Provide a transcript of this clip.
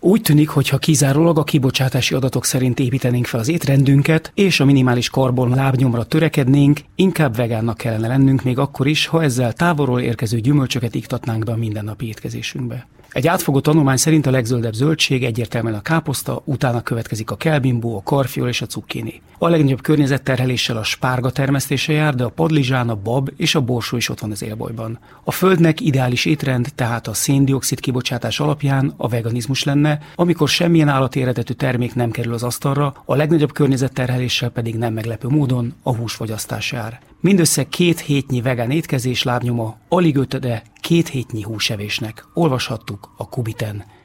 Úgy tűnik, hogy ha kizárólag a kibocsátási adatok szerint építenénk fel az étrendünket, és a minimális karbon lábnyomra törekednénk, inkább vegánnak kellene lennünk még akkor is, ha ezzel távolról érkező gyümölcsöket iktatnánk be a mindennapi étkezésünkbe. Egy átfogó tanulmány szerint a legzöldebb zöldség egyértelműen a káposzta, utána következik a kelbimbó, a karfiol és a cukkini. A legnagyobb környezetterheléssel a spárga termesztése jár, de a padlizsán, a bab és a borsó is ott van az élbolyban. A Földnek ideális étrend tehát a szén-dioxid kibocsátás alapján a veganizmus lenne, amikor semmilyen állati eredetű termék nem kerül az asztalra, a legnagyobb környezetterheléssel pedig nem meglepő módon a húsfogyasztás jár. Mindössze 2 hétnyi vegán étkezés lábnyoma alig ötöde 2 hétnyi húsevésnek. Olvashattuk a Kubiten.